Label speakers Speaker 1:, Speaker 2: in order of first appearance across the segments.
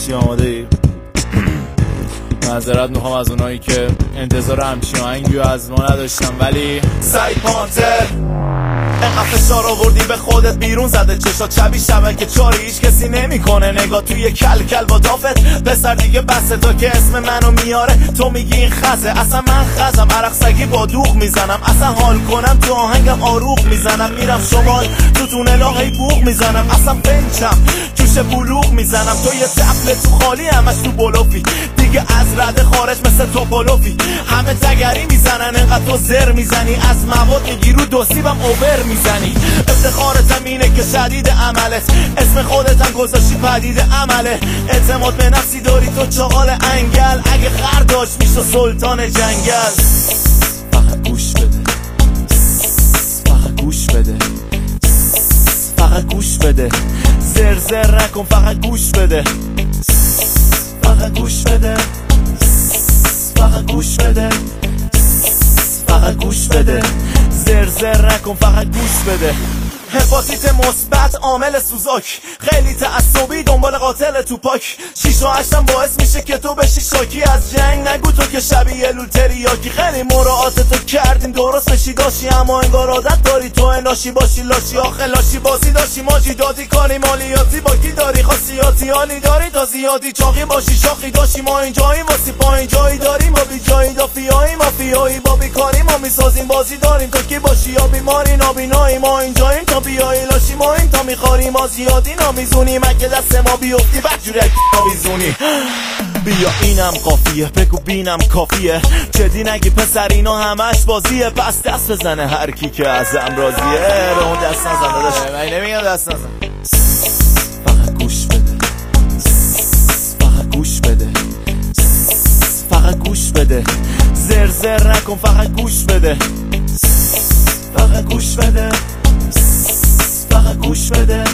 Speaker 1: چی آماده ای؟ معذرت میخوام از اونایی که انتظار همچین آهنگی از ما نداشتم، ولی
Speaker 2: سعید پانتر انقدر فشار آوردی به خودت بیرون زده چشات شبیه شبکه چاری هیچ کسی نمیکنه نگاه توی کل با دافت پسر دیگه بسه تا که اسم منو میاره تو میگی این خزه اصلا من خزم عرق سگی با دوغ میزنم اصلا حال کنم تو آهنگم آروغ میزنم میرم شمال تو تونلا هی بوغ میزنم اصلا بنچم جوش بلوغ میزنم تو یه تفل تو خالی همش تو بلوفی دیگه از رده خارج مثل توپولوفی همه تگری میزنن انقدر تو زر میزنی از مواد میگی رو دوسیبم اوور میزنی افتخارتم اینه که شدید عملت اسم خودتم گذاشتی پدید عمله اعتماد به نفسی داری تو چاقال انگل اگه خر داشت میشو سلطان جنگل
Speaker 1: فقط گوش بده، فقط گوش بده،
Speaker 2: فقط گوش بده زر زر نکن فقط گوش بده فقط گوش بده فقط گوش بده فقط گوش بده زر زر نکن فقط گوش بده هپاتیت مثبت عامل سوزاک خیلی تعصبی دنبال قاتل توپاک 6 و 8 باعث میشه که تو بشی شاکی از جنگ نگو تو که شبیه لولتریاکی خیلی مراعات تو کردیم درست بشی داشی اما انگار عادت داری تو اناشی باشی لاشی آخه لاشی بازی داشی ماجی دادی کاری مالیاتی با کی داری خاصیاتی حالی داری تا زیادی چاقی باشی شاخی داشی ما اینجاییم واسه پایین جایی داریم ما بی جایی دافیایی مافیایی با بیکاری ما میسازیم بازی داریم تو کی باشی یا بیماری نابینایی ما اینجاییم تا بیایی لاشی ما این تا میخواری ما زیادی نامیزونیم اگه دست ما بیفتی بدجوری اگه نامیزونی بیا اینم قافیه بگو بینم کافیه جدی نگی پسر اینا همش بازیه پس دست بزنه هر کی که ازم راضیه به اون دست نزن داداش
Speaker 1: من نمیگم دست نزن
Speaker 2: فقط گوش بده فقط گوش بده فقط گوش بده زر زر نکن فقط گوش بده فقط گوش بده فقط گوش بده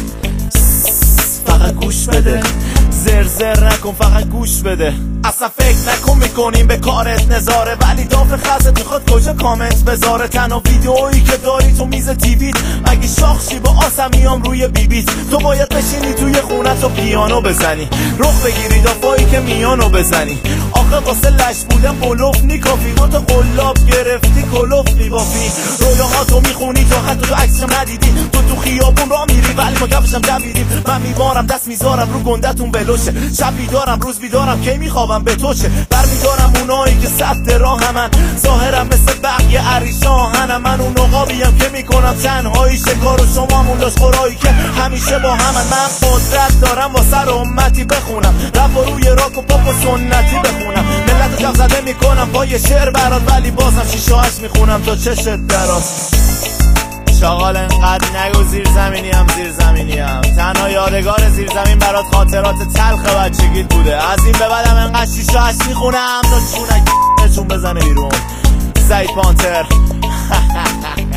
Speaker 2: فقط گوش بده زر زر نکن فقط گوش بده اصلا فکر نکن میکنیم به کارت نظاره ولی داف خزت میخواد کجا کامنت بذاره تنها ویدئویی که داری تو میز تیویت مگه شاخشی با آسمیام روی بیبیت تو باید بشینی توی خونت و پیانو بزنی رخ بگیری دافایی که میانو بزنی آخه واسه لش بودن بلوف نیکافی دو تا قلاب گرفتی کلوف میبافی رویاهاتو میخونی تا حتی تو عکسشم ندیدی تو خیابون را میری ولی ما کفشم دویدیم من میبارم دست میذارم رو گندتون بلوشه شب بیدارم روز بیدارم کی میخوابم به توشه برمیدارم اونایی که سبت راه همن ظاهرم مثل بقیه عریشاهنم من اون نقابیم که میکنم تنهایی شکار و شما مولاش خورایی که همیشه با همن من قدرت دارم با سر امتی بخونم رپ و روی راک و پاپ و سنتی بخونم ملت جف زده میکنم با یه شعر برات ولی بازم 6 و 8 میخونم تا چشت دراز
Speaker 1: شاغال انقدر نگو زیر زمینیم تنها یادگار زیر زمین برات خاطرات تلخ بچگیت بوده از این به بعدم انقدر 6 و 8 میخونم تا چونک بزنه بیرون سعید پانتر